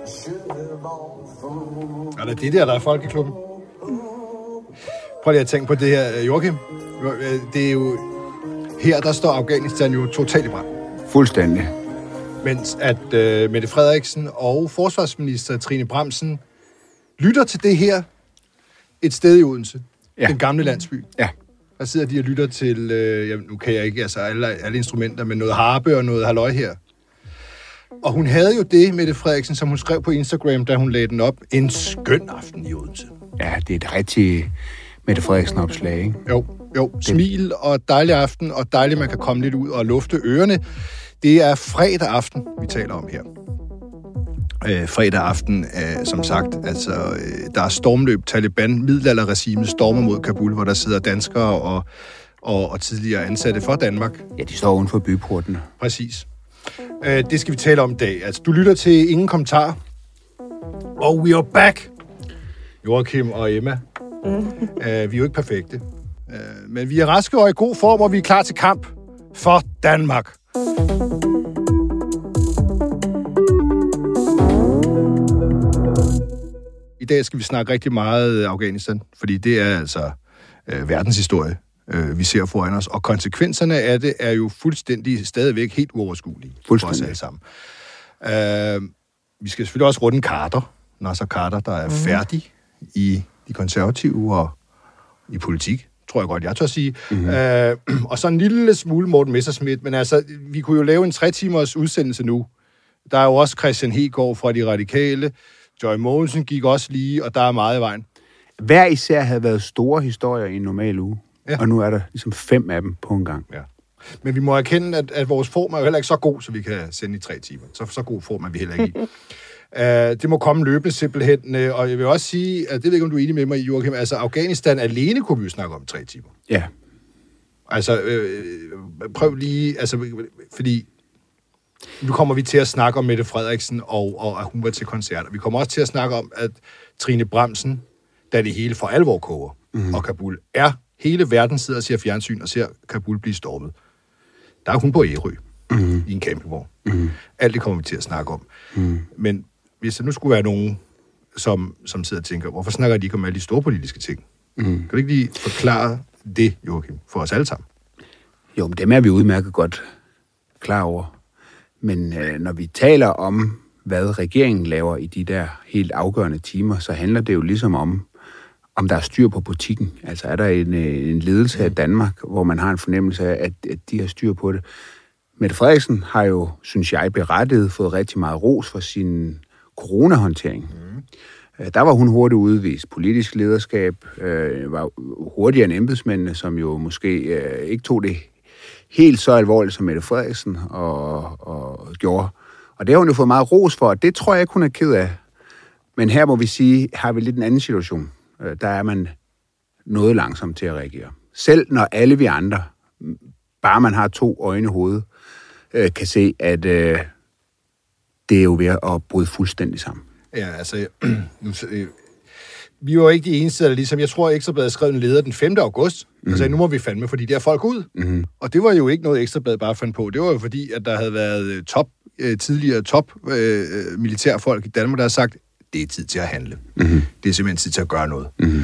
Eller det der er Folkeklubben. Prøv lige at tænke på det her, Joachim. Det er jo... Her, der står Afghanistan jo totalt i brand. Fuldstændig. Mens at Mette Frederiksen og forsvarsminister Trine Bramsen lytter til det her et sted i Odense. Ja. Den gamle landsby. Ja. Der sidder de og lytter til, nu kan jeg ikke alle instrumenter, men noget harpe og noget halløj her. Og hun havde jo det, Mette Frederiksen, som hun skrev på Instagram, da hun lagde den op. En skøn aften i Odense. Ja, det er et rigtigt Mette Frederiksen-opslag, ikke? Jo. Smil og dejlig aften, og dejligt, man kan komme lidt ud og lufte ørerne. Det er fredag aften, vi taler om her. Fredag aften, som sagt, altså, der er stormløb. Taliban, middelalderregimet, stormer mod Kabul, hvor der sidder danskere og tidligere ansatte for Danmark. Ja, de står uden for byportene. Præcis. Det skal vi tale om i dag. Altså, du lytter til Ingen Kommentar. Og we are back! Joachim og Emma. Vi er jo ikke perfekte. Men vi er raske og i god form, og vi er klar til kamp for Danmark. I dag skal vi snakke rigtig meget Afghanistan, fordi det er altså verdenshistorie, vi ser foran os. Og konsekvenserne af det er jo fuldstændig stadigvæk helt uoverskuelige for os alle sammen. Vi skal selvfølgelig også runde Carter, Nasser Carter, der er færdig i de konservative og i politik, tror jeg godt, jeg tør sige. Og så en lille smule Morten Messerschmidt, men altså, vi kunne jo lave en 3-timers udsendelse nu. Der er jo også Christian Hegård fra De Radikale, Joy Mogensen gik også lige, og der er meget i vejen. Hver især havde været store historier i en normal uge, og nu er der ligesom 5 af dem på en gang. Ja. Men vi må erkende, at vores form er jo heller ikke så god, så vi kan sende i 3 timer. Så god form er vi heller ikke i. Det må komme løbende simpelthen, og jeg vil også sige, at det ved ikke, om du er enig med mig, Joachim, altså Afghanistan alene kunne vi jo snakke om 3 timer. Ja. Altså, prøv lige, altså, fordi nu kommer vi til at snakke om Mette Frederiksen, og at hun var til koncerter. Vi kommer også til at snakke om, at Trine Bramsen, da det hele for alvor koger, og Kabul er, hele verden sidder og ser fjernsyn og ser Kabul blive stormet. Der er hun på Ærø, i en campingvogn. Alt det kommer vi til at snakke om. Men hvis der nu skulle være nogen, som sidder og tænker, hvorfor snakker de ikke om alle de store politiske ting? Kan du ikke lige forklare det, Joachim, for os alle sammen? Jo, men dem er vi udmærket godt klar over. Men når vi taler om, hvad regeringen laver i de der helt afgørende timer, så handler det jo ligesom om der er styr på butikken. Altså er der en ledelse af Danmark, hvor man har en fornemmelse af, at de har styr på det. Mette Frederiksen har jo, synes jeg, berettiget fået rigtig meget ros for sin coronahåndtering. Der var hun hurtigt udvist politisk lederskab, var hurtigere end embedsmændene, som jo måske ikke tog det helt så alvorligt som Mette Frederiksen og gjorde. Og det har hun jo fået meget ros for, og det tror jeg ikke, hun er ked af. Men her må vi sige, har vi lidt en anden situation. Der er man noget langsom til at reagere. Selv når alle vi andre, bare man har 2 øjne i hovedet, kan se, at det er jo ved at bryde fuldstændig sammen. Ja, altså, vi var jo ikke de eneste, der ligesom, jeg tror Ekstrabladet skrev en leder den 5. august, og sagde, nu må vi fandme, fordi der er folk ud. Og det var jo ikke noget Ekstrabladet bare fandt på. Det var jo fordi, at der havde været tidligere militærfolk i Danmark, der har sagt, det er tid til at handle. Det er simpelthen tid til at gøre noget.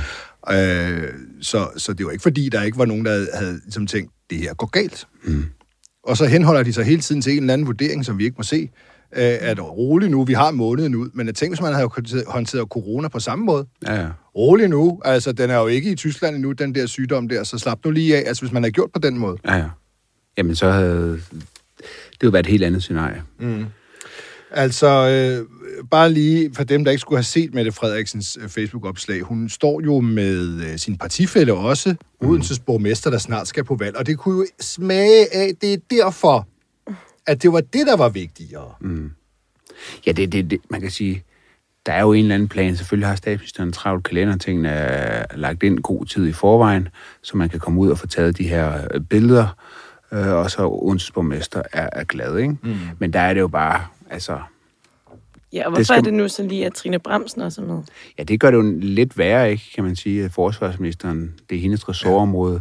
Så det var ikke fordi, der ikke var nogen, der havde ligesom tænkt, det her går galt. Og så henholder de sig hele tiden til en eller anden vurdering, som vi ikke må se, at roligt nu, vi har måneden ud, men jeg tænker, hvis man havde håndteret corona på samme måde. Ja. Roligt nu, altså den er jo ikke i Tyskland endnu, den der sygdom der, så slap nu lige af, altså hvis man havde gjort på den måde. Ja. Jamen så havde det jo været et helt andet scenarie. Altså, bare lige for dem, der ikke skulle have set Mette Frederiksens Facebook-opslag, hun står jo med sin partifælle også, Odenses borgmester, der snart skal på valg, og det kunne jo smage af, det er derfor, at det var det, der var vigtigere. Ja, det, man kan sige, der er jo en eller anden plan. Selvfølgelig har statsministeren en travlt kalender, tingene er lagt ind god tid i forvejen, så man kan komme ud og få taget de her billeder, og så Odenses borgmester er glad, ikke? Men der er det jo bare, altså... Ja, og hvorfor er det nu så lige, at Trine Bramsen også er med? Ja, det gør det jo lidt værre, ikke, kan man sige, at forsvarsministeren, det er hendes ressortområde.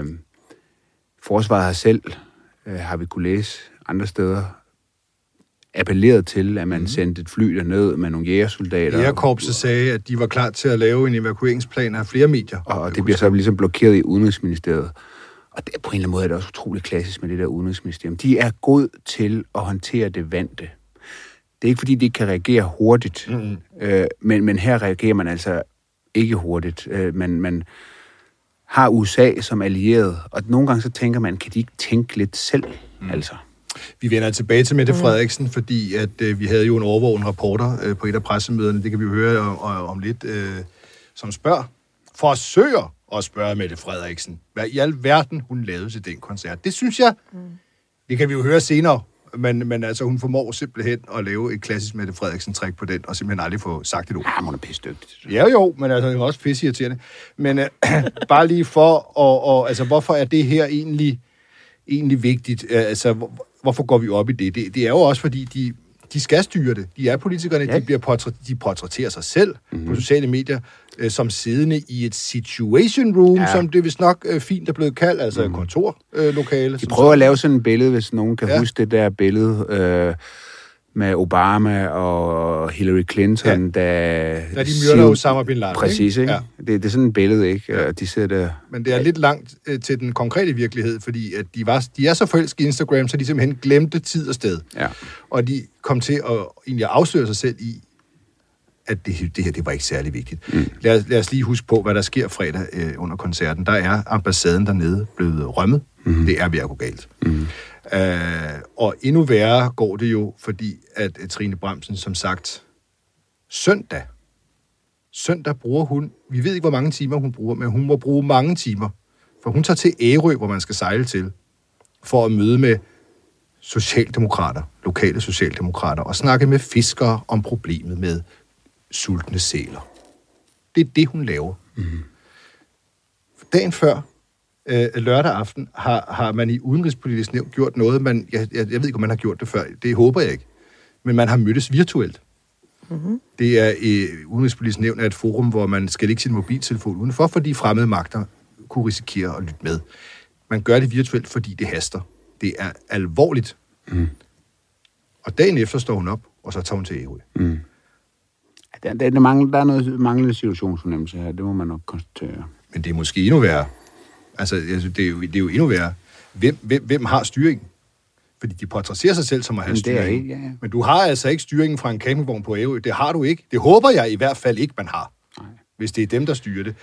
Forsvaret har selv, har vi kunne læse andre steder, appellerede til, at man sendte et fly derned med nogle jægersoldater. Jægerkorpset sagde, at de var klar til at lave en evakueringsplan af flere medier. Og det bliver så ligesom blokeret i Udenrigsministeriet. Og det, på en eller anden måde er det også utroligt klassisk med det der Udenrigsministerium. De er gode til at håndtere det vante. Det er ikke, fordi de ikke kan reagere hurtigt, men her reagerer man altså ikke hurtigt. Man har USA som allieret, og nogle gange så tænker man, kan de ikke tænke lidt selv, altså? Vi vender tilbage til Mette Frederiksen, fordi at vi havde jo en overvågen reporter på et af pressemøderne, det kan vi jo høre om lidt, som forsøger at spørge Mette Frederiksen, hvad i alverden hun lavede til den koncert. Det synes jeg, det kan vi jo høre senere, men altså hun formår simpelthen at lave et klassisk Mette Frederiksen-træk på den, og simpelthen aldrig få sagt et ord. Ja, hun er pissedygtig. Ja jo, men altså det er også pisseirriterende. Men bare lige for, altså hvorfor er det her egentlig vigtigt? Altså hvorfor går vi op i det? Det er jo også fordi, de skal styre det. De er politikerne, ja. De portrætterer sig selv på sociale medier som siddende i et situation room, som det vist nok fint er blevet kaldt, altså et kontorlokale. De prøver at lave sådan et billede, hvis nogen kan huske det der billede med Obama og Hillary Clinton, da de myrder Osama bin Laden. Præcis, ikke? Ja. Det er sådan et billede, ikke? Ja. De ser der. Men det er lidt langt til den konkrete virkelighed, fordi at de er så forelskede i Instagram, så de simpelthen glemte tid og sted. Ja. Og de kom til at egentlig afsløre sig selv i, at det her, det var ikke særlig vigtigt. Lad os lige huske på, hvad der sker fredag under koncerten. Der er ambassaden dernede blevet rømmet. Det er ved at gå galt. Og endnu værre går det jo, fordi at Trine Bramsen, som sagt, søndag bruger hun, vi ved ikke, hvor mange timer hun bruger, men hun må bruge mange timer. For hun tager til Ærø, hvor man skal sejle til, for at møde med socialdemokrater, lokale socialdemokrater, og snakke med fiskere om problemet med sultne sæler. Det er det, hun laver. Dagen før, lørdag aften, har man i Udenrigspolitisk Nævn gjort noget, jeg ved ikke, om man har gjort det før, det håber jeg ikke, men man har mødtes virtuelt. Det er Udenrigspolitisk Nævn er et forum, hvor man skal lægge sin mobiltelefon udenfor, fordi fremmede magter kunne risikere at lytte med. Man gør det virtuelt, fordi det haster. Det er alvorligt. Og dagen efter står hun op, og så tager hun til Ærø. Der er noget manglende situationsfornemmelse her, det må man nok konstatere. Men det er måske endnu værre. Altså, det er jo endnu værre. Hvem har styringen? Fordi de portrætterer sig selv som at have styringen. Ja. Men du har altså ikke styringen fra en campingvogn på Ærø. Det har du ikke. Det håber jeg i hvert fald ikke, man har. Nej. Hvis det er dem, der styrer det.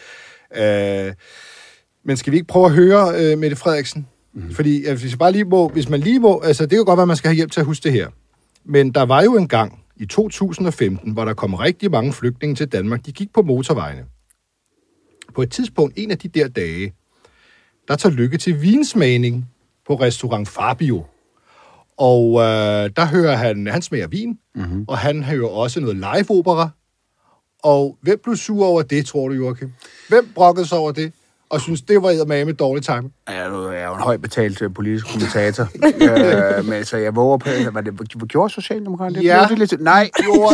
Men skal vi ikke prøve at høre Mette Frederiksen? Fordi hvis man lige må... Altså, det kan godt være, at man skal have hjælp til at huske det her. Men der var jo en gang i 2015, hvor der kom rigtig mange flygtninge til Danmark. De gik på motorvejene. På et tidspunkt, en af de der dage, der tager Lykke til vinsmagning på restaurant Fabio. Og der hører han smager vin, og han hører også noget live-opera. Og hvem blev sur over det, tror du, Joachim? Hvem brokkede sig over det? Og synes, det var eddermame med dårlig time? Jeg er jo en højt betalt politisk kommentator. Men så jeg våger på, var det gjorde Socialdemokraterne? Ja. Nej.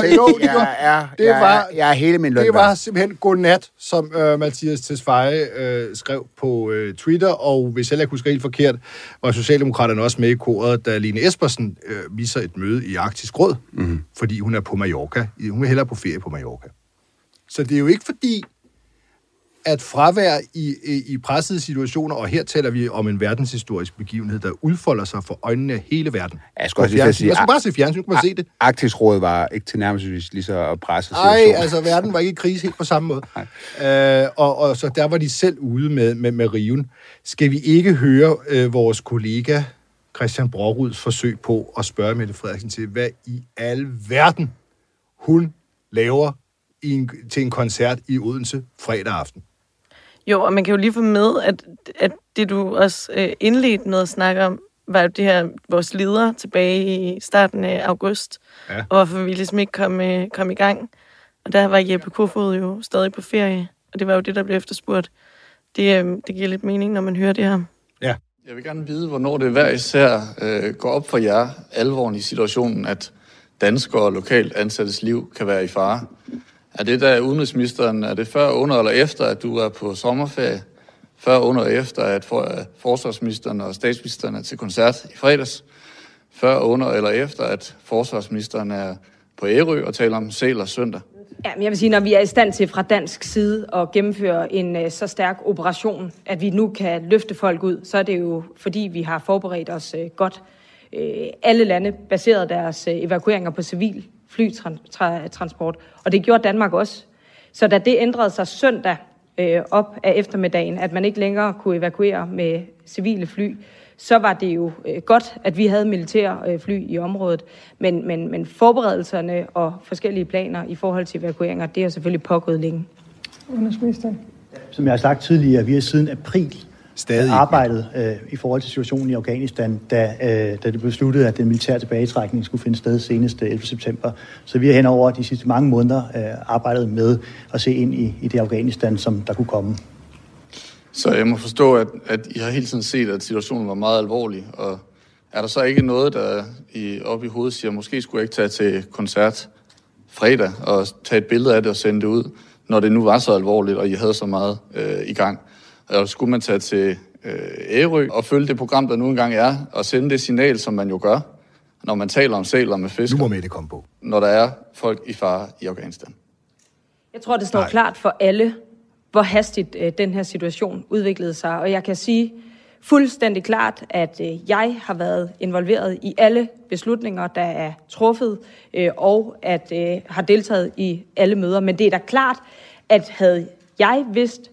Jeg er hele min løn. Det var simpelthen godnat, som Mathias Tesfaye skrev på Twitter, og hvis jeg ikke husker helt forkert, var Socialdemokraterne også med i koret, da Lene Espersen viser et møde i Arktisk Råd, fordi hun er på Mallorca. Hun er hellere på ferie på Mallorca. Så det er jo ikke fordi, at fravær i pressede situationer, og her taler vi om en verdenshistorisk begivenhed, der udfolder sig for øjnene af hele verden. Jeg skulle bare se fjernsyn, kunne man se det. Arktisk Råd var ikke tilnærmelsesvis lige så presset situation. Nej, altså verden var ikke i krise helt på samme måde. Og så der var de selv ude med riven. Skal vi ikke høre vores kollega Christian Broruds forsøg på at spørge Mette Frederiksen til, hvad i alverden hun laver til en koncert i Odense fredag aften? Jo, og man kan jo lige få med, at det du også indledte med at snakke om, var jo det her, vores leder tilbage i starten af august, og hvorfor vi ligesom ikke kom i gang. Og der var Jeppe Kofod jo stadig på ferie, og det var jo det, der blev efterspurgt. Det giver lidt mening, når man hører det her. Ja. Jeg vil gerne vide, hvornår det hver især går op for jer, alvoren i situationen, at danskere og lokalt ansattes liv kan være i fare. Er det der udenrigsministeren, er det før, under eller efter, at du er på sommerferie? Før, under og efter, at forsvarsministeren og statsministeren er til koncert i fredags? før, under eller efter, at forsvarsministeren er på Ærø og taler om sæler søndag? Ja, men jeg vil sige, når vi er i stand til fra dansk side at gennemføre en så stærk operation, at vi nu kan løfte folk ud, så er det jo fordi, vi har forberedt os godt. Alle lande baserede deres evakueringer på civil flytransport, og det gjorde Danmark også. Så da det ændrede sig søndag op af eftermiddagen, at man ikke længere kunne evakuere med civile fly, så var det jo godt, at vi havde militære fly i området. Men forberedelserne og forskellige planer i forhold til evakueringer, det er selvfølgelig pågået længe. Udenrigsministeren. Som jeg har sagt tidligere, vi har siden april arbejdet i forhold til situationen i Afghanistan, da det blev besluttet, at den militære tilbagetrækning skulle finde sted senest 11. september. Så vi har henover de sidste mange måneder arbejdet med at se ind i det Afghanistan, som der kunne komme. Så jeg må forstå, at I har hele tiden set, at situationen var meget alvorlig, og er der så ikke noget, der oppe i hovedet siger, måske skulle jeg ikke tage til koncert fredag og tage et billede af det og sende det ud, når det nu var så alvorligt, og I havde så meget i gang? Og skulle man tage til Ærø og følge det program, der nu engang er, og sende det signal, som man jo gør, når man taler om sæler med fisker? Nu må med det komme på. Når der er folk i fare i Afghanistan. Jeg tror, det står klart for alle, hvor hastigt den her situation udviklede sig. Og jeg kan sige fuldstændig klart, at jeg har været involveret i alle beslutninger, der er truffet, og at har deltaget i alle møder. Men det er da klart, at havde jeg vidst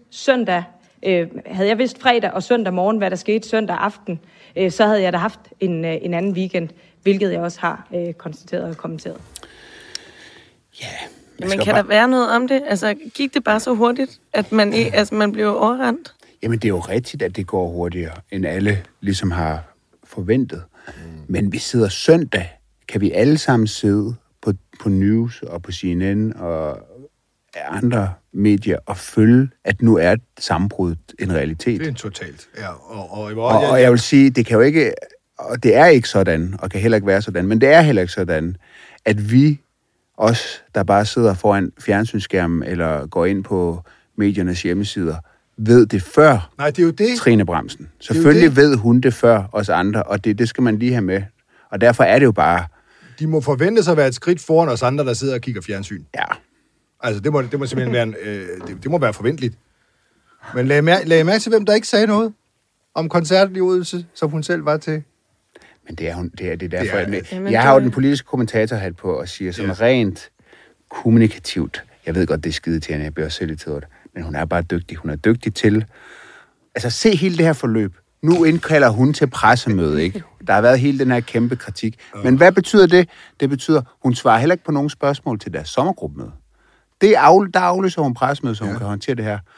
fredag og søndag morgen, hvad der skete søndag aften, så havde jeg da haft en anden weekend, hvilket jeg også har konstateret og kommenteret. Ja. Men kan der være noget om det? Altså, gik det bare så hurtigt, at man blev overrendt? Jamen, det er jo rigtigt, at det går hurtigere, end alle ligesom har forventet. Men vi sidder søndag, kan vi alle sammen sidde på News og på CNN og andre medier og følge, at nu er sammenbruddet en realitet. Det er en totalt, ja. Og jeg vil sige, det kan jo ikke, og det er ikke sådan, og kan heller ikke være sådan, men det er heller ikke sådan, at vi, os, der bare sidder foran fjernsynsskærmen eller går ind på mediernes hjemmesider, ved det før. Nej, det er jo det. Trine Bramsen. Selvfølgelig ved hun det før os andre, og det skal man lige have med. Og derfor er det jo bare... De må forvente sig at være et skridt foran os andre, der sidder og kigger fjernsyn. Ja. Altså, det må simpelthen være det må være forventeligt. Men lad I mærke til, hvem der ikke sagde noget om koncerten i Odense, som hun selv var til. Men det er derfor. Jeg har jo den politiske kommentatorhat på og siger sådan rent kommunikativt. Jeg ved godt, det er skide til, at jeg bliver selv irriteret. Men hun er bare dygtig. Hun er dygtig til... Altså, se hele det her forløb. Nu indkalder hun til pressemøde, ikke? Der har været hele den her kæmpe kritik. Men hvad betyder det? Det betyder, hun svarer heller ikke på nogen spørgsmål til deres sommergruppemøde. Der aflyser hun pressemøde, så hun kan håndtere det her.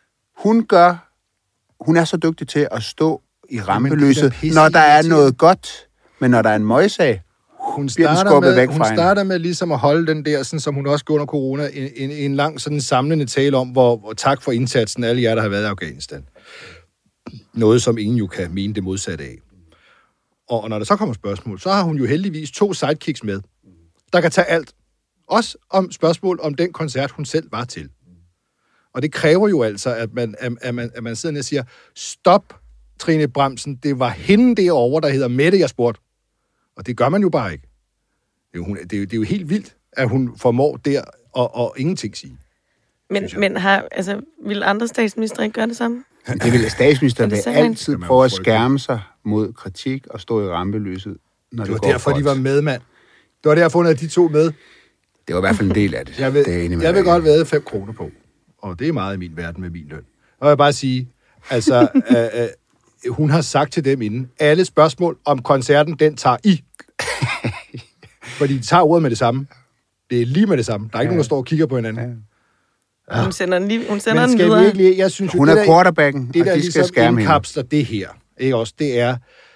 Hun er så dygtig til at stå i rampelyset, når der er noget godt, men når der er en møgssag, hun starter med ligesom at holde den der, sådan som hun også gjorde under corona, en lang sådan samlende tale om, hvor tak for indsatsen alle jer, der har været i Afghanistan. Noget, som ingen jo kan mene det modsatte af. Og når der så kommer spørgsmål, så har hun jo heldigvis 2 sidekicks med, der kan tage alt. Også om spørgsmål om den koncert, hun selv var til. Og det kræver jo altså, at man sidder og siger, stop, Trine Bramsen, det var hende derovre, der hedder Mette, jeg spurgte. Og det gør man jo bare ikke. Det er jo helt vildt, at hun formår der og ingenting sige. Men vil andre statsministre ikke gøre det samme? Det vil statsministeren altid prøve at skærme sig mod kritik og stå i rampelyset, når det går derfor, de var med, mand. Det var derfor, hun havde de 2 med. Det var i hvert fald en del af det. Jeg vil godt væde 5 kroner på. Og det er meget i min verden med min løn. Og jeg vil bare sige, altså, hun har sagt til dem inden, alle spørgsmål om koncerten, den tager I. Fordi de tager ordet med det samme. Det er lige med det samme. Der er ikke nogen, der står og kigger på hinanden. Ja. Hun sender den videre. Jeg synes, hun er quarterbacken, det, der og de skal skærme hende. Indkapsler det her, ikke også, det er,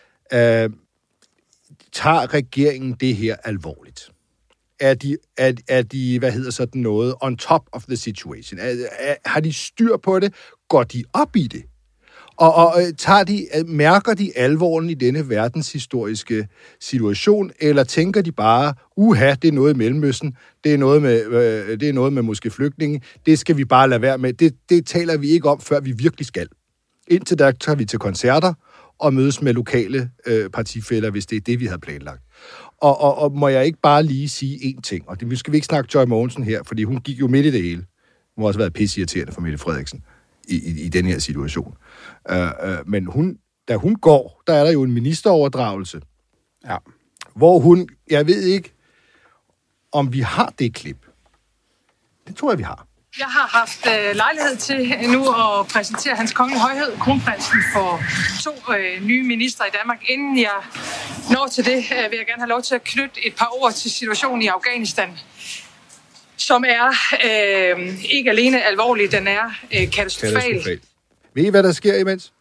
tager regeringen det her alvorligt? Er de noget, on top of the situation? Har de styr på det? Går de op i det? Og mærker de alvoren i denne verdenshistoriske situation, eller tænker de bare, det er noget i Mellemøsten, det er noget med måske flygtninge, det skal vi bare lade være med. Det taler vi ikke om, før vi virkelig skal. Indtil der tager vi til koncerter, og mødes med lokale partifæller, hvis det er det, vi havde planlagt. Og må jeg ikke bare lige sige én ting, og det skal vi ikke snakke Joy Mogensen her, fordi hun gik jo midt i det hele. Hun har også været pisseirriterende for Mette Frederiksen i den her situation. Men da hun går, der er der jo en ministeroverdragelse, hvor hun, jeg ved ikke, om vi har det klip. Det tror jeg, vi har. Jeg har haft lejlighed til nu at præsentere hans kongelige højhed, kronprinsen, for 2 nye ministre i Danmark. Inden jeg når til det, vil jeg gerne have lov til at knytte et par ord til situationen i Afghanistan, som er ikke alene alvorlig, den er katastrofal. Ved I, hvad der sker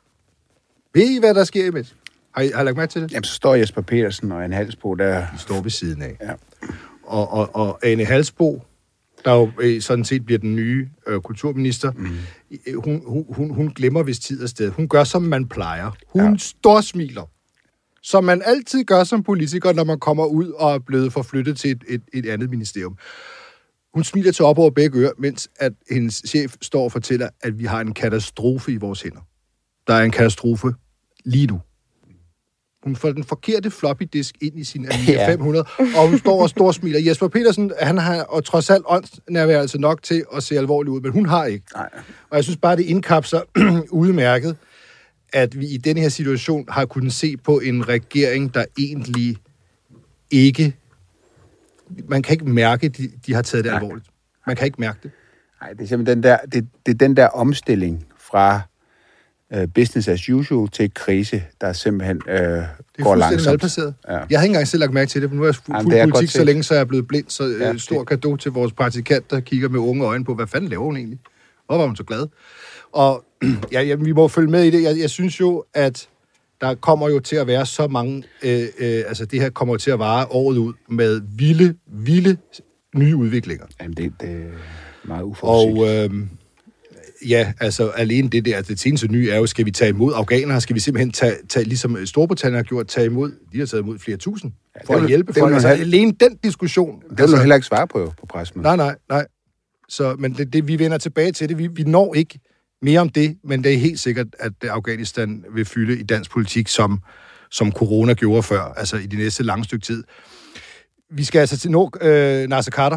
imens? Har I lagt mærke til det? Jamen, så står Jesper Petersen og Ane Halsbo der. De står ved siden af. Ja. Og Ane Halsbo, der jo sådan set bliver den nye kulturminister, hun glemmer vist tid og sted. Hun gør, som man plejer. Hun storsmiler. Som man altid gør som politiker, når man kommer ud og er blevet forflyttet til et andet ministerium. Hun smiler til op over begge ører, mens at hendes chef står og fortæller, at vi har en katastrofe i vores hænder. Der er en katastrofe lige nu. Hun får den forkerte floppy disk ind i sin Amiga 500, og hun står og storsmiler. Jesper Petersen, han har og trods alt åndsnærværelse nok til at se alvorlig ud, men hun har ikke. Nej. Og jeg synes bare, det indkapsler udmærket, at vi i den her situation har kunnet se på en regering, der egentlig ikke... Man kan ikke mærke, at de har taget det alvorligt. Man kan ikke mærke det. Nej, det er simpelthen det er den der omstilling fra business as usual til krise, der simpelthen går langsomt. Det er fuldstændig malplaceret. Ja. Jeg havde ikke engang selv lagt mærke til det, for nu er jeg fuld politik så længe, så er jeg blevet blind. Så stor cadeau til vores praktikant, der kigger med unge øjne på, hvad fanden laver hun egentlig? Hvor var hun så glad? Og vi må følge med i det. Jeg synes jo, at der kommer jo til at være så mange... altså, det her kommer til at vare året ud med vilde nye udviklinger. Jamen, det er meget uforudsigeligt. Og altså, alene det der, det seneste nye er jo, skal vi tage imod afghanere? Skal vi simpelthen tage ligesom Storbritannien har gjort, tage imod? De har taget imod flere tusind for at hjælpe folk. Altså, alene den diskussion... Det vil du heller ikke svare på pressen. Nej. Så, men vi vender tilbage til det. Vi når ikke mere om det, men det er helt sikkert, at Afghanistan vil fylde i dansk politik, som corona gjorde før, altså i de næste lange stykke tid. Vi skal altså til Naser Khader.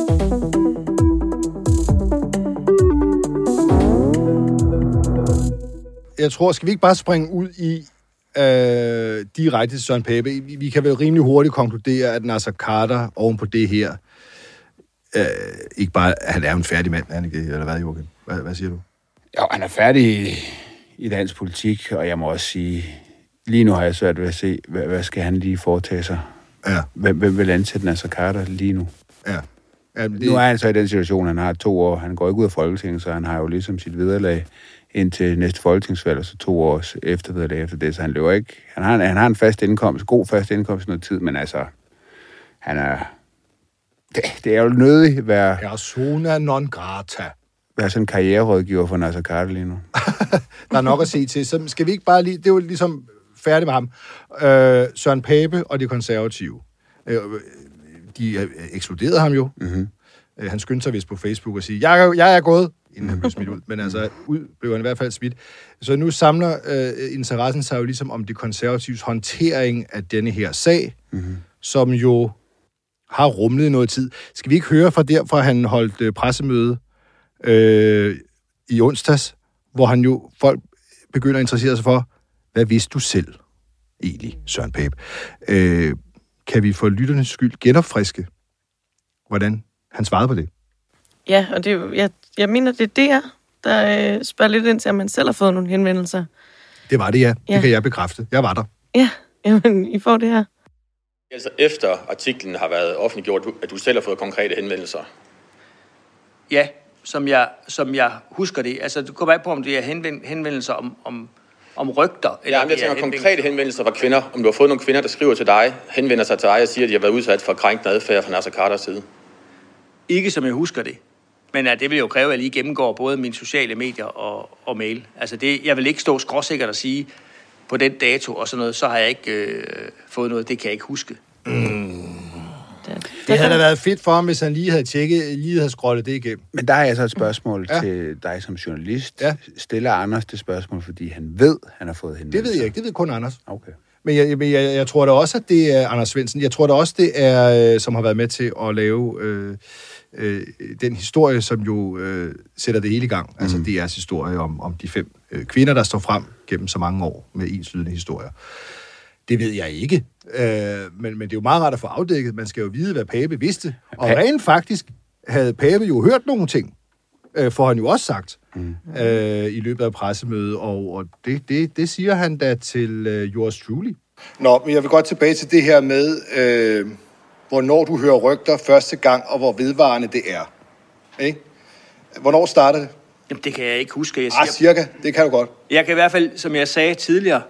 Jeg tror, skal vi ikke bare springe ud i direkte til Søren Pape? Vi kan vel rimelig hurtigt konkludere, at Naser Khader oven på det her, ikke bare, han er en færdig mand, han ikke, eller hvad, Joachim? Hvad siger du? Jo, han er færdig i dansk politik, og jeg må også sige, lige nu har jeg svært ved at se, hvad skal han lige foretage sig? Ja. Hvem vil ansætte Naser Khader lige nu? Ja. Nu er han så i den situation, han har 2 år. Han går ikke ud af Folketinget, så han har jo ligesom sit vederlag indtil næste folketingsvalg, og så 2 års eftervederlag efter det, så han løber ikke. Han har en fast indkomst, god fast indkomst i noget tid, men altså, han er... Det er jo nødig at være... Persona non grata. Være sådan en karriererådgiver for Naser Khader lige nu. Der er nok at se til. Så skal vi ikke bare lige... Det er jo ligesom færdigt med ham. Søren Pape og de konservative. De ekskluderede ham jo. Mm-hmm. Han skyndte sig vist på Facebook og sige, jeg er gået, inden han blev smidt ud. Men altså, ud blev han i hvert fald smidt. Så nu samler interessen sig jo ligesom om de konservatives håndtering af denne her sag, som jo har rumlet i noget tid. Skal vi ikke høre fra derfra, han holdt pressemøde i onsdags, hvor han jo, folk begynder at interessere sig for, hvad vidste du selv egentlig, Søren Pape? Kan vi for lytternes skyld genopfriske, hvordan han svarede på det? Ja, og det er jo, jeg mener, det er der spørger lidt ind til, om man selv har fået nogle henvendelser. Det var det, ja. Det kan jeg bekræfte. Jeg var der. Ja, jamen, I får det her. Altså efter artiklen har været offentliggjort, at du selv har fået konkrete henvendelser? Ja, som jeg husker det. Altså, det kommer bare på, om det er henvendelser om rygter. Eller jeg tænker konkrete henvendelser fra kvinder. Om du har fået nogle kvinder, der skriver til dig, henvender sig til dig og siger, at de har været udsat for krænkende adfærd fra Naser Khaders side. Ikke som jeg husker det. Men det vil jo kræve, at jeg lige gennemgår både mine sociale medier og mail. Altså jeg vil ikke stå skråsikkert og sige, på den dato og sådan noget, så har jeg ikke fået noget, det kan jeg ikke huske. Den Det havde da været fedt for ham, hvis han lige havde scrollet det igennem. Men der er altså et spørgsmål til dig som journalist. Ja. Stiller Anders det spørgsmål, fordi han ved, han har fået henvendelser? Det ved jeg ikke. Det ved kun Anders. Okay. Men jeg tror da også, at det er Anders Svendsen. Jeg tror da også, det er, som har været med til at lave den historie, som jo sætter det hele i gang. Altså DR's historie om de 5 kvinder, der står frem gennem så mange år med enslydende historier. Det ved jeg ikke. Men det er jo meget rart at få afdækket. Man skal jo vide, hvad Pape vidste. Og rent faktisk havde Pape jo hørt nogle ting, får han jo også sagt, i løbet af pressemødet. Og det siger han da til yours truly. Nå, men jeg vil godt tilbage til det her med, hvornår du hører rygter første gang, og hvor vedvarende det er. Ikke? Hvornår startede det? Jamen, det kan jeg ikke huske. Cirka. Det kan du godt. Jeg kan i hvert fald, som jeg sagde tidligere,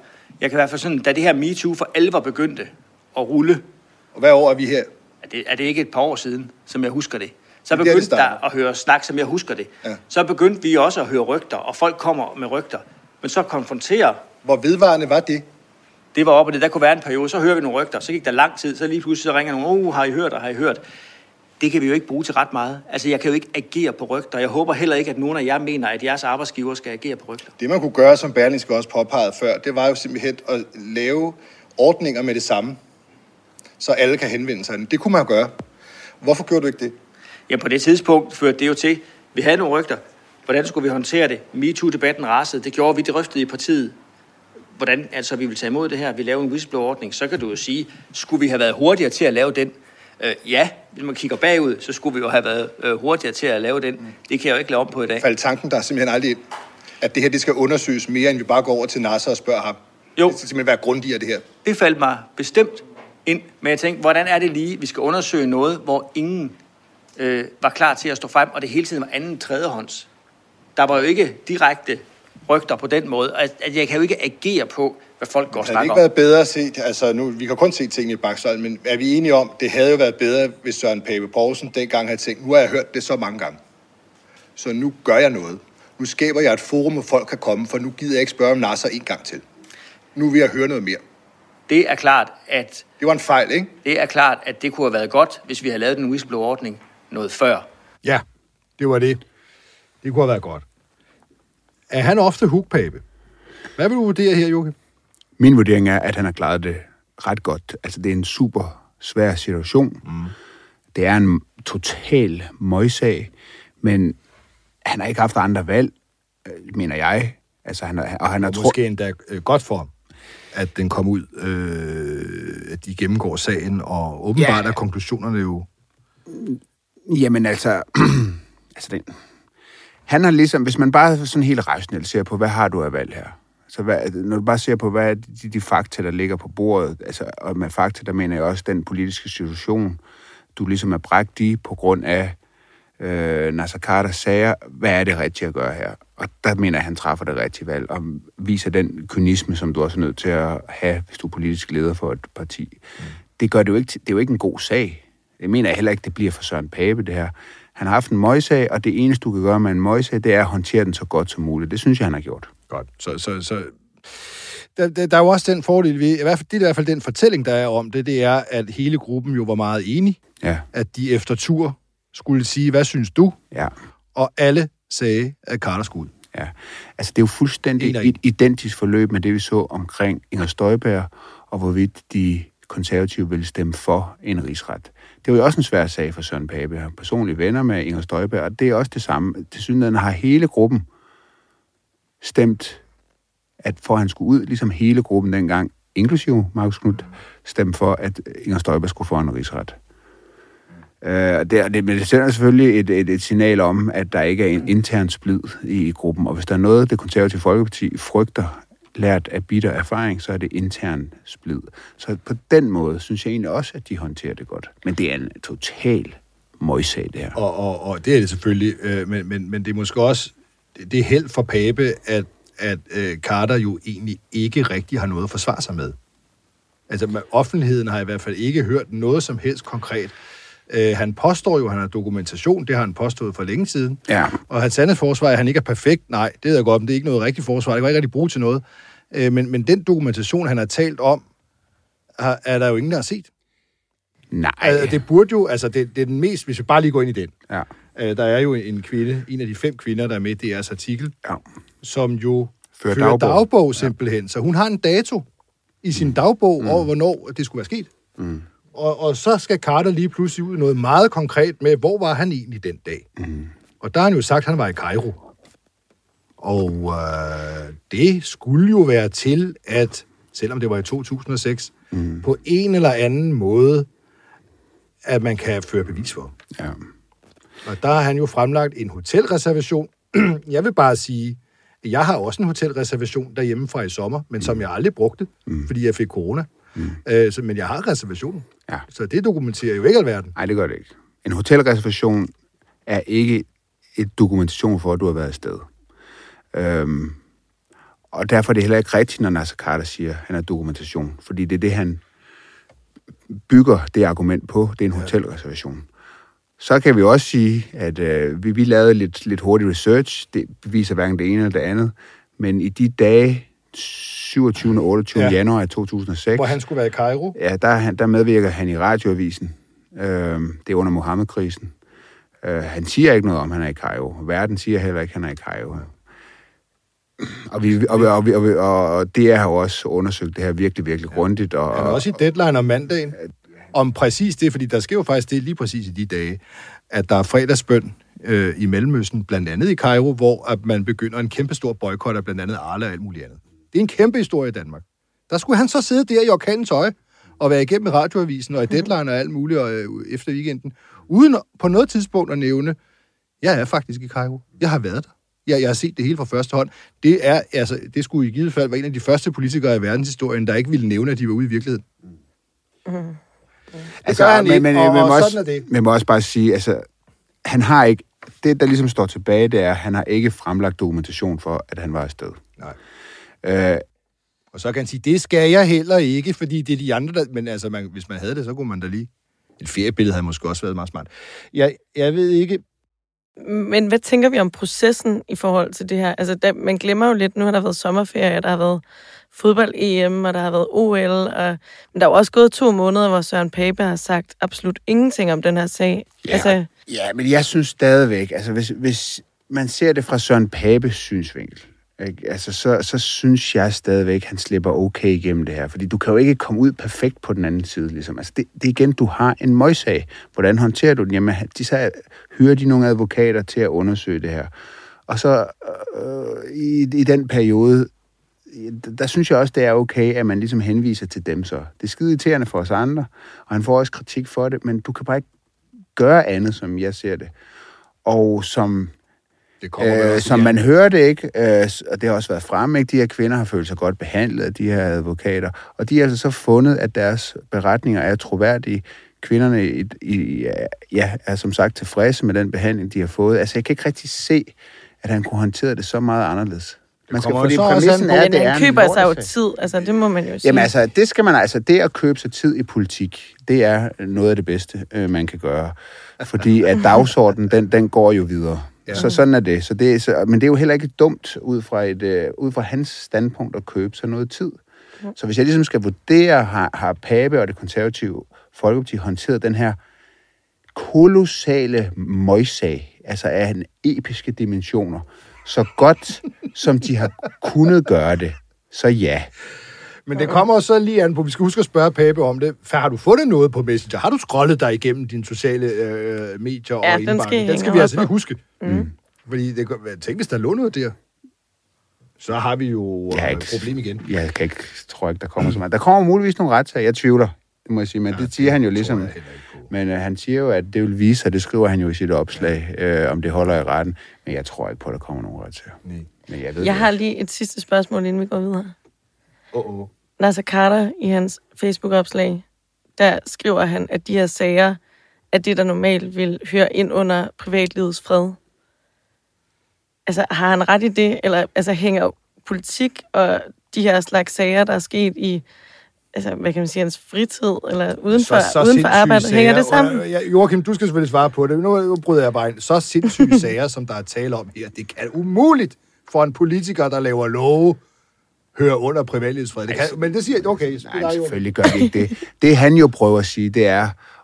da det her MeToo for alvor begyndte at rulle. Og hvad år er vi her? Er det ikke et par år siden, som jeg husker det? Så begyndte der at høre snak, som jeg husker det. Ja. Så begyndte vi også at høre rygter, og folk kommer med rygter. Men så konfronterer... Hvor vedvarende var det? Det var oppe, der kunne være en periode, så hører vi nogle rygter, så gik der lang tid, så lige pludselig så ringer nogen, har I hørt, og har I hørt? Det kan vi jo ikke bruge til ret meget. Altså, jeg kan jo ikke agere på rygter. Jeg håber heller ikke, at nogen af jer mener, at jeres arbejdsgiver skal agere på rygter. Det, man kunne gøre, som Berlingske også påpegede før, det var jo simpelthen at lave ordninger med det samme, så alle kan henvende sig. Det kunne man gøre. Hvorfor gjorde du ikke det? Ja, på det tidspunkt førte det jo til, vi havde nogle rygter. Hvordan skulle vi håndtere det? MeToo-debatten rasede. Det gjorde vi, det drøftede i partiet. Hvordan altså vi vil tage imod det her, vi laver en whistleblower-ordning, så kan du jo sige, skulle vi have været hurtigere til at lave den? Ja, hvis man kigger bagud, så skulle vi jo have været hurtigere til at lave den. Det kan jeg jo ikke lave om på i dag. Faldt tanken der simpelthen aldrig ind, at det her det skal undersøges mere, end vi bare går over til Nasser og spørger ham? Jo. Det skal simpelthen være grundigere, det her. Det faldt mig bestemt ind, men jeg tænkte, hvordan er det lige, vi skal undersøge noget, hvor ingen var klar til at stå frem, og det hele tiden var anden tredjehånds. Der var jo ikke direkte rygter på den måde, at jeg kan jo ikke agere på, hvad folk går og snakker om. Havde det ikke været bedre set, altså nu, vi kan kun se tingene i bakspejlet, men er vi enige om, det havde jo været bedre, hvis Søren Pape Poulsen dengang havde tænkt, nu har jeg hørt det så mange gange, så nu gør jeg noget. Nu skaber jeg et forum, hvor folk kan komme, for nu gider jeg ikke spørge om Nasser en gang til. Nu vil jeg høre noget mere. Det er klart, at... Det var en fejl, ikke? Det er klart, at det kunne have været godt, hvis vi havde lavet den whistleblower-ordning noget før. Ja, det var det. Det kunne have været godt. Er han ofte hookpape? Hvad vil du vurdere her, Joachim? Min vurdering er, at han har klaret det ret godt. Altså, det er en super svær situation. Det er en total møgsag, men han har ikke haft andre valg, mener jeg. Altså, han har måske endda godt for ham, at den kom ud, at de gennemgår sagen, og åbenbart er konklusionerne jo... Jamen altså han har ligesom, hvis man bare sådan helt rationelt ser på, hvad har du af valg her? Så når du bare ser på, hvad er de fakta, der ligger på bordet, altså, og med fakta, der mener jeg også den politiske situation, du ligesom er bragt i på grund af Naser Khaders sager, hvad er det rigtige at gøre her? Og der mener jeg, at han træffer det rigtige valg, og viser den kynisme, som du også er nødt til at have, hvis du er politisk leder for et parti. Det gør det jo ikke, det er jo ikke en god sag. Jeg mener heller ikke, det bliver for Søren Pape, det her. Han har haft en møgsag, og det eneste, du kan gøre med en møgsag, det er at håndtere den så godt som muligt. Det synes jeg, han har gjort. Godt. Så der er jo også den fordel ved, det er i hvert fald den fortælling, der er om det, det er, at hele gruppen jo var meget enige. Ja. At de efter tur skulle sige, hvad synes du? Ja. Og alle sagde, at Khader skulle ud. Ja. Altså, det er jo fuldstændig et identisk forløb med det, vi så omkring Inger Støjberg, og hvorvidt de konservative ville stemme for en rigsret. Det var jo også en svær sag for Søren Pape. Jeg har personlige venner med Inger Støjberg, og det er også det samme. Tilsyneladende har hele gruppen stemt, at for at han skulle ud, ligesom hele gruppen dengang, inklusive Marcus Knuth, stemte for, at Inger Støjberg skulle få en rigsret. Men det sender selvfølgelig et signal om, at der ikke er en intern splid i gruppen, og hvis der er noget, det konservative Folkeparti frygter, lært af bitter erfaring, så er det intern splid. Så på den måde synes jeg egentlig også, at de håndterer det godt. Men det er en total møgsag, det her. Og det er det selvfølgelig, men det er måske også, det er held for Pape, at Khader jo egentlig ikke rigtig har noget at forsvare sig med. Altså, offentligheden har i hvert fald ikke hørt noget som helst konkret. Han påstår jo, at han har dokumentation. Det har han påstået for længe siden. Ja. Og hans andet forsvar er, at han ikke er perfekt. Nej, det er godt, men det er ikke noget rigtigt forsvar. Det kan ikke rigtig bruge til noget. Men den dokumentation, han har talt om, er der jo ingen, der har set. Nej. Det burde jo, altså det er den mest, hvis vi bare lige går ind i den. Ja. Der er jo en kvinde, en af de 5 kvinder, der er med i DR's artikel, som jo fører dagbog simpelthen. Så hun har en dato i sin dagbog over, hvornår det skulle være sket. Mm. Og så skal Carter lige pludselig ud noget meget konkret med, hvor var han egentlig den dag. Mm. Og der har han jo sagt, at han var i Kairo. Og det skulle jo være til, at selvom det var i 2006, på en eller anden måde, at man kan føre bevis for. Ja. Og der har han jo fremlagt en hotelreservation. Jeg vil bare sige, at jeg har også en hotelreservation derhjemme fra i sommer, men som jeg aldrig brugte, fordi jeg fik corona. Men jeg har reservationen. Ja. Så det dokumenterer jo ikke alverden. Nej, det gør det ikke. En hotelreservation er ikke et dokumentation for, at du har været afsted. Og derfor er det heller ikke rigtigt, når Naser Khader siger, at han er dokumentation. Fordi det er det, han bygger det argument på. Det er en hotelreservation. Så kan vi også sige, at vi lavede lidt hurtig research. Det beviser hverken det ene eller det andet. Men i de dage, 27. og 28. januar 2006... Hvor han skulle være i Kairo? Ja, der medvirker han i radioavisen. Det er under Mohammed-krisen. Han siger ikke noget om, han er i Kairo. Verden siger heller ikke, han er i Kairo. Og det har jo også undersøgt det her virkelig, virkelig grundigt. Og, han er også i Deadline om mandagen. Om præcis det, fordi der sker jo faktisk det lige præcis i de dage, at der er fredagsbøn i Mellemøsten, blandt andet i Kairo, hvor at man begynder en kæmpestor boykot af blandt andet Arla og alt muligt andet. Det er en kæmpe historie i Danmark. Der skulle han så sidde der i orkanens øje og være igennem radioavisen og i Deadline og alt muligt efter weekenden, uden på noget tidspunkt at nævne, jeg er faktisk i Kairo. Jeg har været der. Jeg har set det hele fra første hånd. Det skulle i givet fald være en af de første politikere i verdenshistorien, der ikke ville nævne, at de var ude i virkeligheden. Altså, man må også bare sige, altså, han har ikke, det der ligesom står tilbage, det er, at han har ikke fremlagt dokumentation for, at han var afsted. Nej. Og så kan han sige, det skal jeg heller ikke, fordi det er de andre, men altså, hvis man havde det, så kunne man da lige... Et feriebillede havde måske også været meget smart. Jeg ved ikke... Men hvad tænker vi om processen i forhold til det her? Altså, man glemmer jo lidt, nu har der været sommerferie, der har været fodbold-EM, og der har været OL, men der er jo også gået 2 måneder, hvor Søren Pape har sagt absolut ingenting om den her sag. Ja, men jeg synes stadigvæk, altså hvis man ser det fra Søren Papes synsvinkel, altså, så synes jeg stadigvæk, han slipper okay igennem det her. Fordi du kan jo ikke komme ud perfekt på den anden side. Ligesom. Altså, det igen, du har en møgssag. Hvordan håndterer du den? Jamen, hyrer de nogle advokater til at undersøge det her. Og så i den periode, der synes jeg også, det er okay, at man ligesom henviser til dem så. Det er skide irriterende for os andre, og han får også kritik for det, men du kan bare ikke gøre andet, som jeg ser det. Og som man hører det ikke, og det har også været fremme, ikke? De her kvinder har følt sig godt behandlet af de her advokater, og de har altså så fundet, at deres beretninger er troværdige. Kvinderne er som sagt tilfredse med den behandling, de har fået. Altså, jeg kan ikke rigtig se, at han kunne håndtere det så meget anderledes. Man skal, fordi præmissen er, det er han køber sig jo tid, altså det må man jo sige. Jamen altså, det skal man det at købe sig tid i politik, det er noget af det bedste, man kan gøre. Fordi at dagsordenen, den går jo videre. Ja. Så sådan er det. Men det er jo heller ikke dumt ud fra hans standpunkt at købe sig noget tid. Så hvis jeg ligesom skal vurdere, har Pape og det konservative Folkeparti håndteret den her kolossale møgssag, altså af en episke dimensioner, så godt som de har kunnet gøre det, så ja. Men det kommer så lige an på, vi skal huske at spørge Pape om det. Har du fundet noget på Messenger? Har du scrollet dig igennem dine sociale medier og indbakken? Den skal vi altså lige huske. Fordi tænk, hvis der lå noget der, så har vi jo et problem igen. Jeg tror ikke, der kommer så meget. Der kommer muligvis nogle retssager. Jeg tvivler, det må jeg sige. Men det siger han jo ligesom. Men han siger jo, at det vil vise sig, det skriver han jo i sit opslag, om det holder i retten. Men jeg tror ikke på, at der kommer nogen retssager. Men jeg har lige et sidste spørgsmål, inden vi går videre. Naser Khader i hans Facebook-opslag, der skriver han, at de her sager er det, der normalt vil høre ind under privatlivets fred. Altså, har han ret i det? Eller altså, hænger politik og de her slags sager, der er sket i, altså, hvad kan man sige, hans fritid, eller uden for arbejde, sager, hænger det sammen? Joachim, du skal selvfølgelig svare på det. Nu bryder jeg bare ind. Så sindssyge sager, som der er tale om her, det kan umuligt for en politiker, der laver love, høre under privatlivets fred. Men det siger okay. Nej, selvfølgelig gør det ikke det. Det han jo prøver at sige, det er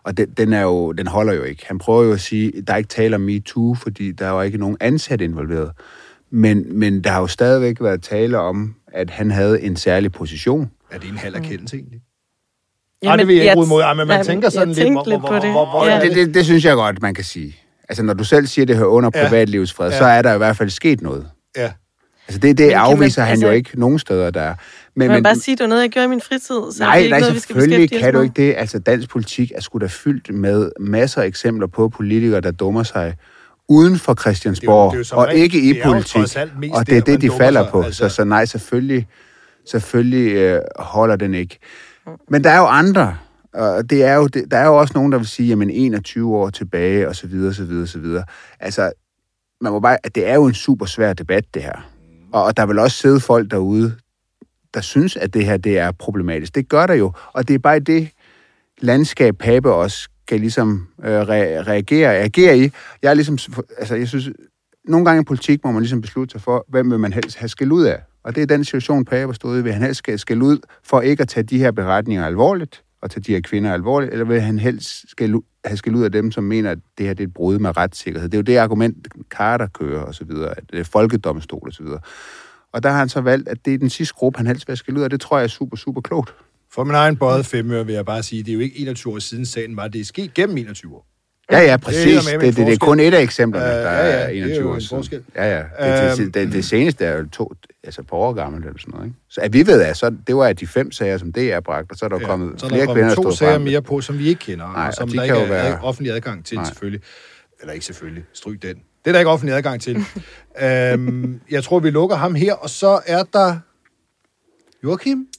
Og den holder jo ikke. Han prøver jo at sige, der er ikke tale om MeToo, fordi der var ikke nogen ansat involveret. Men der har jo stadigvæk været tale om, at han havde en særlig position. Er det en halv erkendelse egentlig? Nej, det vil jeg ikke ud mod. Men man tænker sådan lidt... Det synes jeg godt, man kan sige. Altså, når du selv siger, det hører under privatlivets fred, så er der i hvert fald sket noget. Ja. Altså, det afviser han jo ikke nogen steder, der er. Men bare sige, det var noget, jeg gjorde i min fritid, så nej, det er ikke noget, vi skal beskæftige os kan du ikke det. Altså, dansk politik er sgu da fyldt med masser af eksempler på politikere, der dummer sig uden for Christiansborg, det er og ikke i politik. Og det er det, de falder på. Altså. Så nej, selvfølgelig holder den ikke. Men der er jo andre, og der er jo også nogen, der vil sige, jamen 21 år tilbage, og så videre, så videre, så videre. Altså, man må bare, det er jo en super svær debat, det her. Og der vil også sidde folk derude, der synes, at det her, det er problematisk. Det gør der jo, og det er bare det landskab, Pape også kan ligesom agere i. Jeg er ligesom, altså jeg synes, nogle gange i politik må man ligesom beslutte sig for, hvem vil man helst have skæld ud af. Og det er den situation, Pape stod i. Vil han helst skæld ud for ikke at tage de her beretninger alvorligt, og tage de her kvinder alvorligt, eller vil han helst have skæld ud af dem, som mener, at det her det er et brud med retssikkerhed. Det er jo det argument, Carter kører, og så videre, at det er folkedomstol, og så videre. Og der har han så valgt, at det er den sidste gruppe, han helst vil skælde ud af. Det tror jeg er super, super klogt. For min egen bøjet femøre vil jeg bare sige, det er jo ikke 21 år siden sagen var, det er sket gennem 21 år. Ja, præcis. Det er kun et af eksemplerne, der er 21 år siden. Det seneste er jo par år gammelt eller sådan noget. Ikke? Så at vi ved, at det var de 5 sager, som det er bragt, og så er der kommet flere kvinder, der stod frem. Så er der kommet 2 sager mere på, som vi ikke kender, og som der ikke er offentlig adgang til, selvfølgelig. Eller ikke selvfølgelig. Stryg den. Det er der ikke offentlig adgang til. Jeg tror, vi lukker ham her, og så er der Joachim.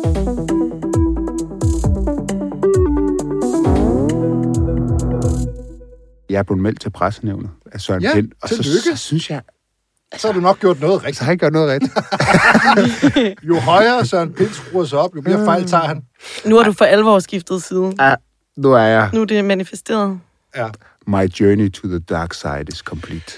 Jeg er blevet meldt til pressenævnet af Søren Pind, og så synes jeg... Så har du nok gjort noget rigtigt. Så har jeg gjort noget rigtigt. Jo højere Søren Pind skruer sig op, jo mere fejl tager han. Nu har du for alvor skiftet side. Ja, nu er jeg... Nu er det manifesteret. Ja. My journey to the dark side is complete.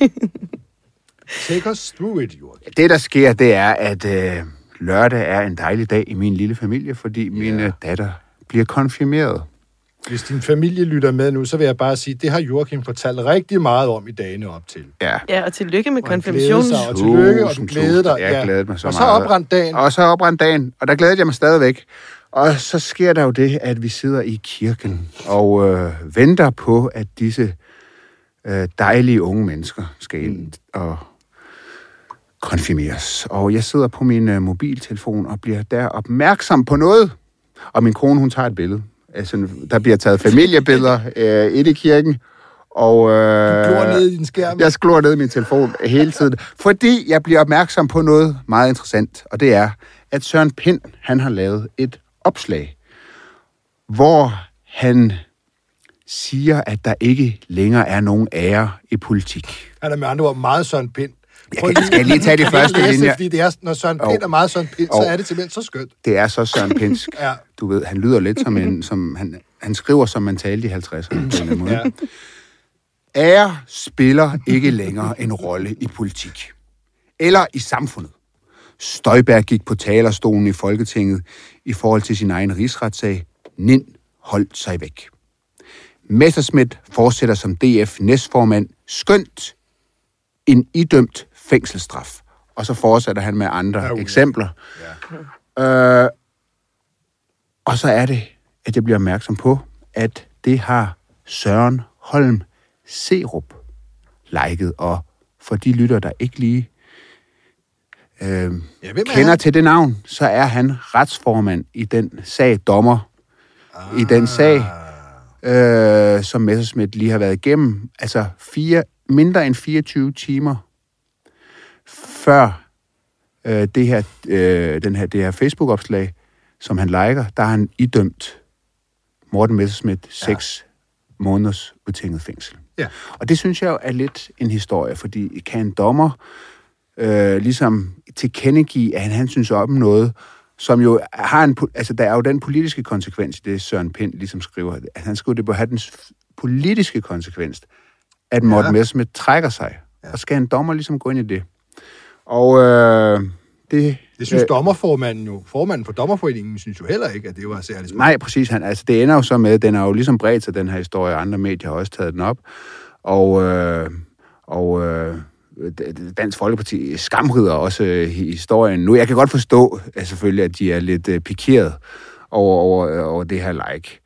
Take us through it, Joachim. Det, der sker, det er, at lørdag er en dejlig dag i min lille familie, fordi min datter bliver konfirmeret. Hvis din familie lytter med nu, så vil jeg bare sige, det har Joachim fortalt rigtig meget om i dagene op til. Ja, og tillykke med konfirmationen. Og tillykke, og du glæder dig. Jeg glædede mig så meget. Og så oprandt dagen. Og der glædede jeg mig stadigvæk. Og så sker der jo det, at vi sidder i kirken og venter på, at disse dejlige unge mennesker skal ind og konfirmeres. Og jeg sidder på min mobiltelefon og bliver der opmærksom på noget. Og min kone, hun tager et billede. Altså, der bliver taget familiebilleder inde i kirken. Og, du glor ned i din skærm. Jeg glor ned i min telefon hele tiden. Fordi jeg bliver opmærksom på noget meget interessant. Og det er, at Søren Pind, han har lavet et opslag, hvor han siger, at der ikke længere er nogen ære i politik. Han er med andre ord meget Søren Pind. Skal jeg lige tage de første linjer? Fordi det er, når Søren Pind er meget Søren Pind, så er det simpelthen så skønt. Det er så Søren Pindsk. Ja. Du ved, han lyder lidt som han skriver, som man talte i 50'erne. Ja. Ære spiller ikke længere en rolle i politik. Eller i samfundet. Støjberg gik på talerstolen i Folketinget i forhold til sin egen rigsretssag. Nind holdt sig væk. Messerschmidt fortsætter som DF-næstformand. Skønt en idømt fængselsstraf. Og så fortsætter han med andre eksempler. Ja. Og så er det, at jeg bliver opmærksom på, at det har Søren Holm Serup liket. Og for de lytter, der ikke lige kender til det navn, så er han retsformand i den sag, dommer i den sag, som Messerschmidt lige har været igennem. Altså mindre end 24 timer før det her Facebook-opslag, som han liker, der har han idømt Morten Messerschmidt 6 måneders betinget fængsel. Ja. Og det synes jeg jo er lidt en historie, fordi kan en dommer ligesom tilkendegive, at han synes om noget, som jo har der er jo den politiske konsekvens i det, Søren Pind ligesom skriver. At han skriver, det bør have den politiske konsekvens, at Morten Messerschmidt trækker sig. Ja. Og skal en dommer ligesom gå ind i det? Og det Det synes dommerformanden jo. Formanden for Dommerforeningen synes jo heller ikke, at det var særligt smart. Nej, præcis. Det ender jo så med, den er jo ligesom bredt til den her historie, andre medier har også taget den op. Og Dansk Folkeparti skamrider også historien nu. Jeg kan godt forstå, selvfølgelig, at de er lidt pikeret over det her like.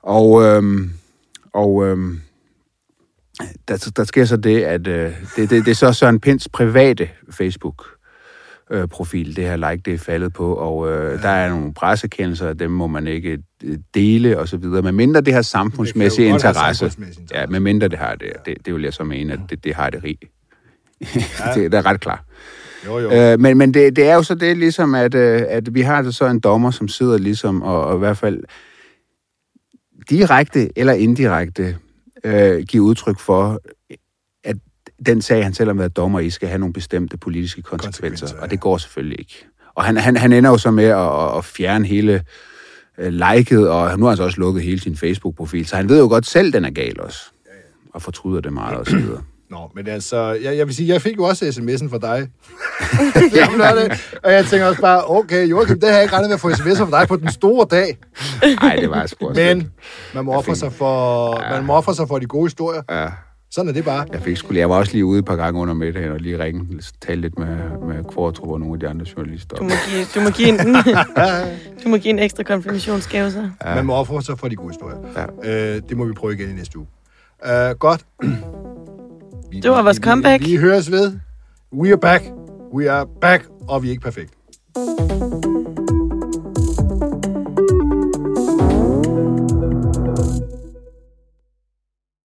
Der sker så det, at det er så Søren Pinds private Facebook-profil, det her like, det er faldet på, og der er nogle pressekendelser, dem må man ikke dele, og så videre, medmindre det har samfundsmæssig interesse. Ja, medmindre det har det. Det vil jeg så mene, at det har det rigt. Ja. Det er ret klart. Jo. Men det er jo så det, ligesom, at vi har så en dommer, som sidder ligesom, og i hvert fald direkte eller indirekte giver udtryk for, at den sag, han selv har været dommer i, skal have nogle bestemte politiske konsekvenser. Og det går selvfølgelig ikke. Og han ender jo så med at fjerne hele liket, og nu har han så også lukket hele sin Facebook-profil, så han ved jo godt selv, den er gal også. Og fortryder det meget og så videre. Nå, men altså, jeg vil sige, jeg fik jo også sms'en fra dig. Og jeg tænker også bare, okay, Joachim, det har jeg ikke regnet med at få sms'er fra dig på den store dag. Nej, det var sgu også. Men man må ofre sig for de gode historier. Ja. Sådan er det bare. Jeg var også lige ude et par gange under middagen og lige tale lidt med Kvartrup og nogle af de andre journalister. Du må give en ekstra konfirmationsgave så. Ja. Man må ofre sig for de gode historier. Ja. Det må vi prøve igen i næste uge. Godt. Det var vores comeback. Vi høres ved. We are back, og vi er ikke perfekt.